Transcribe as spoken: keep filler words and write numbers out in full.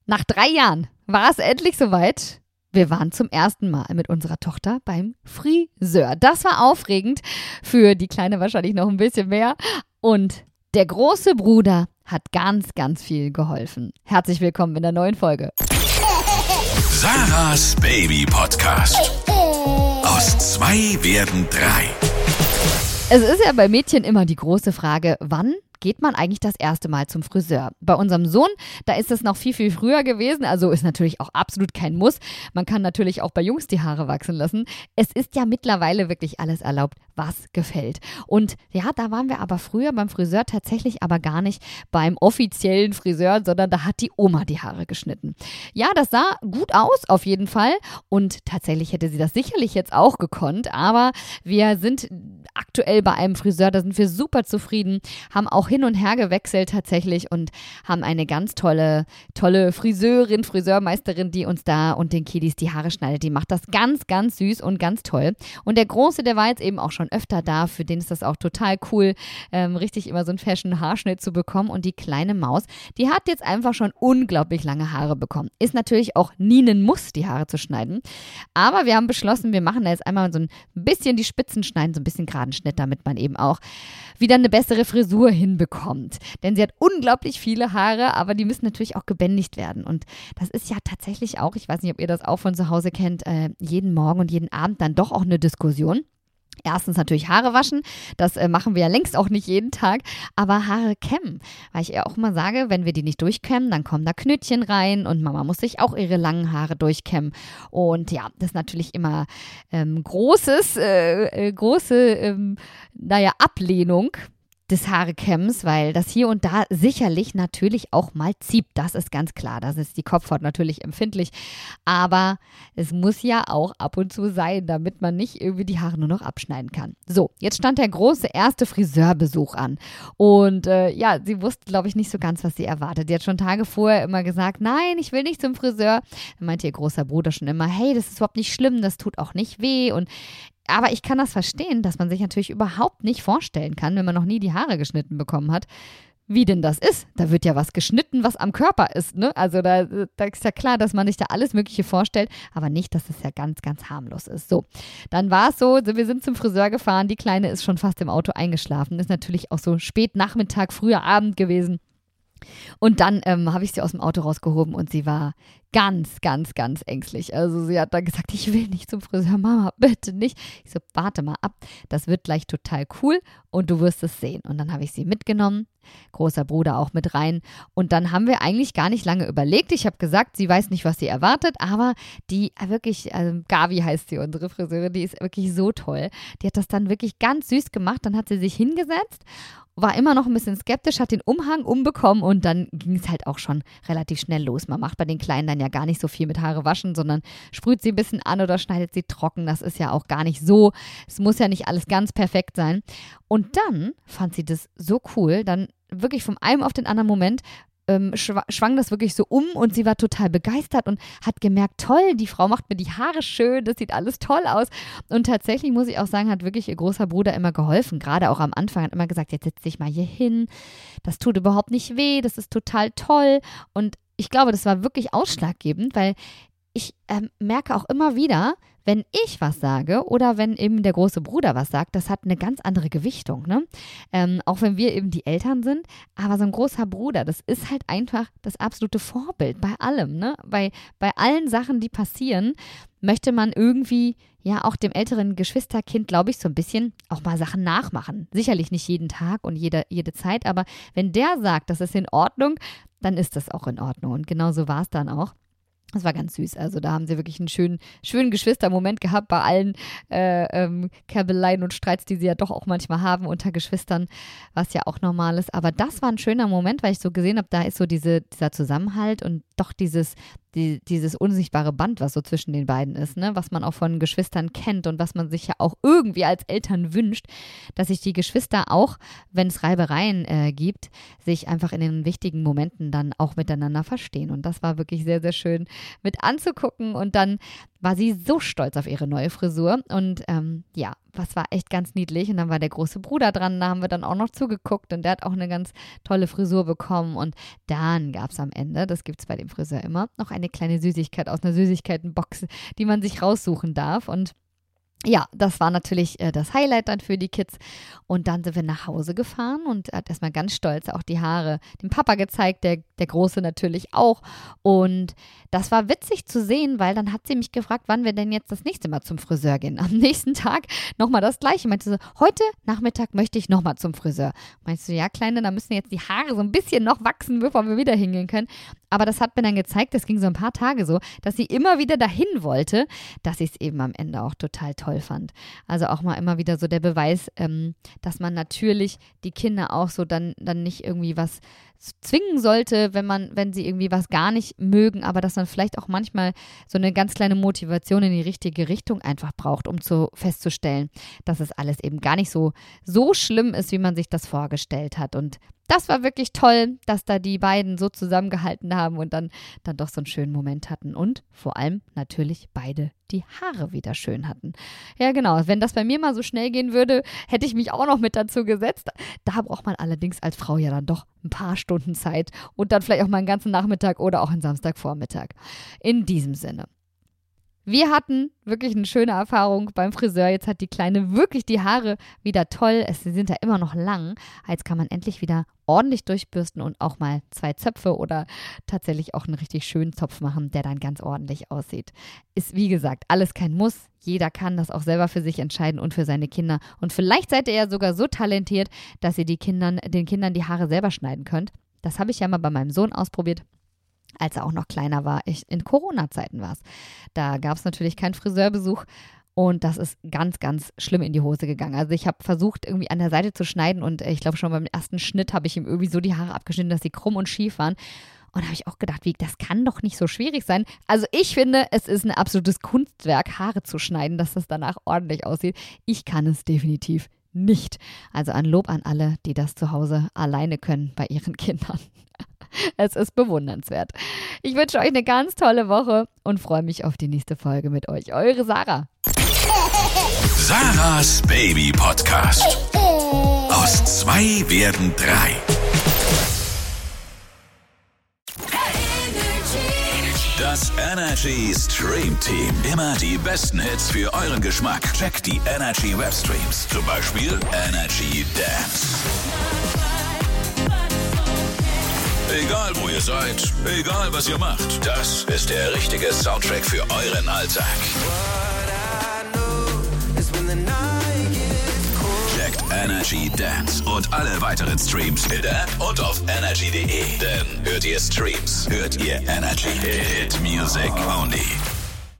Nach drei Jahren war es endlich soweit. Wir waren zum ersten Mal mit unserer Tochter beim Friseur. Das war aufregend, für die Kleine wahrscheinlich noch ein bisschen mehr. Und der große Bruder hat ganz, ganz viel geholfen. Herzlich willkommen in der neuen Folge. Sarahs Baby Podcast. Aus zwei werden drei. Es ist ja bei Mädchen immer die große Frage, wann geht man eigentlich das erste Mal zum Friseur? Bei unserem Sohn, da ist es noch viel, viel früher gewesen. Also ist natürlich auch absolut kein Muss. Man kann natürlich auch bei Jungs die Haare wachsen lassen. Es ist ja mittlerweile wirklich alles erlaubt, was gefällt. Und ja, da waren wir aber früher beim Friseur tatsächlich aber gar nicht beim offiziellen Friseur, sondern da hat die Oma die Haare geschnitten. Ja, das sah gut aus auf jeden Fall. Und tatsächlich hätte sie das sicherlich jetzt auch gekonnt. Aber wir sind aktuell bei einem Friseur, da sind wir super zufrieden, haben auch hin und her gewechselt tatsächlich und haben eine ganz tolle, tolle Friseurin, Friseurmeisterin, die uns da und den Kiddies die Haare schneidet. Die macht das ganz, ganz süß und ganz toll. Und der Große, der war jetzt eben auch schon öfter da, für den ist das auch total cool, ähm, richtig immer so einen Fashion-Haarschnitt zu bekommen. Und die kleine Maus, die hat jetzt einfach schon unglaublich lange Haare bekommen. Ist natürlich auch nie ein Muss, die Haare zu schneiden. Aber wir haben beschlossen, wir machen da jetzt einmal so ein bisschen die Spitzen schneiden, so ein bisschen geraden Schnitt, damit man eben auch wieder eine bessere Frisur hinbekommt. Denn sie hat unglaublich viele Haare, aber die müssen natürlich auch gebändigt werden. Und das ist ja tatsächlich auch, ich weiß nicht, ob ihr das auch von zu Hause kennt, äh, jeden Morgen und jeden Abend dann doch auch eine Diskussion. Erstens natürlich Haare waschen, das äh, machen wir ja längst auch nicht jeden Tag, aber Haare kämmen, weil ich ja auch immer sage, wenn wir die nicht durchkämmen, dann kommen da Knötchen rein und Mama muss sich auch ihre langen Haare durchkämmen und ja, das ist natürlich immer ähm, großes, äh, äh, große, ähm, naja, Ablehnung des Haarekämms, weil das hier und da sicherlich natürlich auch mal zieht. Das ist ganz klar. Das ist die Kopfhaut natürlich empfindlich. Aber es muss ja auch ab und zu sein, damit man nicht irgendwie die Haare nur noch abschneiden kann. So, jetzt stand der große erste Friseurbesuch an. Und äh, ja, sie wusste, glaube ich, nicht so ganz, was sie erwartet. Die hat schon Tage vorher immer gesagt, nein, ich will nicht zum Friseur. Dann meinte ihr großer Bruder schon immer, hey, das ist überhaupt nicht schlimm, das tut auch nicht weh. Und aber ich kann das verstehen, dass man sich natürlich überhaupt nicht vorstellen kann, wenn man noch nie die Haare geschnitten bekommen hat, wie denn das ist. Da wird ja was geschnitten, was am Körper ist, ne? Also da, da ist ja klar, dass man sich da alles Mögliche vorstellt, aber nicht, dass es ja ganz, ganz harmlos ist. So, dann war es so, wir sind zum Friseur gefahren, die Kleine ist schon fast im Auto eingeschlafen, ist natürlich auch so spät Nachmittag, früher Abend gewesen. Und dann ähm, habe ich sie aus dem Auto rausgehoben und sie war ganz, ganz, ganz ängstlich. Also sie hat dann gesagt, ich will nicht zum Friseur, Mama, bitte nicht. Ich so, warte mal ab, das wird gleich total cool und du wirst es sehen. Und dann habe ich sie mitgenommen, großer Bruder auch mit rein. Und dann haben wir eigentlich gar nicht lange überlegt. Ich habe gesagt, sie weiß nicht, was sie erwartet, aber die wirklich, also Gavi heißt sie, unsere Friseurin, die ist wirklich so toll. Die hat das dann wirklich ganz süß gemacht. Dann hat sie sich hingesetzt, war immer noch ein bisschen skeptisch, hat den Umhang umbekommen und dann ging es halt auch schon relativ schnell los. Man macht bei den Kleinen dann ja gar nicht so viel mit Haare waschen, sondern sprüht sie ein bisschen an oder schneidet sie trocken. Das ist ja auch gar nicht so. Es muss ja nicht alles ganz perfekt sein. Und dann fand sie das so cool, dann wirklich vom einen auf den anderen Moment ähm, schw- schwang das wirklich so um und sie war total begeistert und hat gemerkt, toll, die Frau macht mir die Haare schön, das sieht alles toll aus. Und tatsächlich muss ich auch sagen, hat wirklich ihr großer Bruder immer geholfen, gerade auch am Anfang, hat immer gesagt, jetzt setz dich mal hier hin, das tut überhaupt nicht weh, das ist total toll. Und ich glaube, das war wirklich ausschlaggebend, weil ich ähm, merke auch immer wieder, wenn ich was sage oder wenn eben der große Bruder was sagt, das hat eine ganz andere Gewichtung, ne? Ähm, auch wenn wir eben die Eltern sind, aber so ein großer Bruder, das ist halt einfach das absolute Vorbild bei allem, ne? Bei, bei allen Sachen, die passieren, möchte man irgendwie ja auch dem älteren Geschwisterkind, glaube ich, so ein bisschen auch mal Sachen nachmachen. Sicherlich nicht jeden Tag und jede, jede Zeit, aber wenn der sagt, das ist in Ordnung, dann ist das auch in Ordnung. Und genau so war es dann auch. Das war ganz süß. Also da haben sie wirklich einen schönen, schönen Geschwistermoment gehabt bei allen äh, ähm, Käbeleien und Streits, die sie ja doch auch manchmal haben unter Geschwistern, was ja auch normal ist. Aber das war ein schöner Moment, weil ich so gesehen habe, da ist so diese, dieser Zusammenhalt und doch dieses, die, dieses unsichtbare Band, was so zwischen den beiden ist, ne? Was man auch von Geschwistern kennt und was man sich ja auch irgendwie als Eltern wünscht, dass sich die Geschwister auch, wenn es Reibereien äh, gibt, sich einfach in den wichtigen Momenten dann auch miteinander verstehen. Und das war wirklich sehr, sehr schön. mit anzugucken und dann war sie so stolz auf ihre neue Frisur und ähm, ja, das war echt ganz niedlich und dann war der große Bruder dran, da haben wir dann auch noch zugeguckt und der hat auch eine ganz tolle Frisur bekommen und dann gab es am Ende, das gibt es bei dem Friseur immer, noch eine kleine Süßigkeit aus einer Süßigkeitenbox, die man sich raussuchen darf und ja, das war natürlich äh, das Highlight dann für die Kids und dann sind wir nach Hause gefahren und er hat erstmal ganz stolz auch die Haare dem Papa gezeigt, der, der Große natürlich auch und das war witzig zu sehen, weil dann hat sie mich gefragt, wann wir denn jetzt das nächste Mal zum Friseur gehen. Am nächsten Tag nochmal das Gleiche, meinte so, heute Nachmittag möchte ich nochmal zum Friseur. Meinst du, ja Kleine, da müssen jetzt die Haare so ein bisschen noch wachsen, bevor wir wieder hingehen können. Aber das hat mir dann gezeigt, das ging so ein paar Tage so, dass sie immer wieder dahin wollte, dass ich es eben am Ende auch total toll fand. Also auch mal immer wieder so der Beweis, ähm, dass man natürlich die Kinder auch so dann, dann nicht irgendwie was zwingen sollte, wenn man, wenn sie irgendwie was gar nicht mögen, aber dass man vielleicht auch manchmal so eine ganz kleine Motivation in die richtige Richtung einfach braucht, um zu festzustellen, dass es alles eben gar nicht so, so schlimm ist, wie man sich das vorgestellt hat. Und das war wirklich toll, dass da die beiden so zusammengehalten haben und dann, dann doch so einen schönen Moment hatten und vor allem natürlich beide die Haare wieder schön hatten. Ja genau, wenn das bei mir mal so schnell gehen würde, hätte ich mich auch noch mit dazu gesetzt. Da braucht man allerdings als Frau ja dann doch ein paar Stunden Zeit und dann vielleicht auch mal einen ganzen Nachmittag oder auch einen Samstagvormittag. In diesem Sinne. Wir hatten wirklich eine schöne Erfahrung beim Friseur. Jetzt hat die Kleine wirklich die Haare wieder toll. Es sind ja immer noch lang. Jetzt kann man endlich wieder ordentlich durchbürsten und auch mal zwei Zöpfe oder tatsächlich auch einen richtig schönen Zopf machen, der dann ganz ordentlich aussieht. Ist wie gesagt alles kein Muss. Jeder kann das auch selber für sich entscheiden und für seine Kinder. Und vielleicht seid ihr ja sogar so talentiert, dass ihr die Kindern, den Kindern die Haare selber schneiden könnt. Das habe ich ja mal bei meinem Sohn ausprobiert. Als er auch noch kleiner war, ich, in Corona-Zeiten war es. Da gab es natürlich keinen Friseurbesuch und das ist ganz, ganz schlimm in die Hose gegangen. Also ich habe versucht, irgendwie an der Seite zu schneiden und ich glaube schon beim ersten Schnitt habe ich ihm irgendwie so die Haare abgeschnitten, dass sie krumm und schief waren. Und da habe ich auch gedacht, wie, das kann doch nicht so schwierig sein. Also ich finde, es ist ein absolutes Kunstwerk, Haare zu schneiden, dass das danach ordentlich aussieht. Ich kann es definitiv nicht. Also ein Lob an alle, die das zu Hause alleine können bei ihren Kindern. Es ist bewundernswert. Ich wünsche euch eine ganz tolle Woche und freue mich auf die nächste Folge mit euch. Eure Sarah. Sarahs Baby Podcast. Aus zwei werden drei. Das Energy Stream Team. Immer die besten Hits für euren Geschmack. Checkt die Energy Webstreams. Zum Beispiel Energy Dance. Egal wo ihr seid, egal was ihr macht, das ist der richtige Soundtrack für euren Alltag. Checkt Energy Dance und alle weiteren Streams in der App und auf energy punkt de. Denn hört ihr Streams, hört ihr Energy. Hit Music only.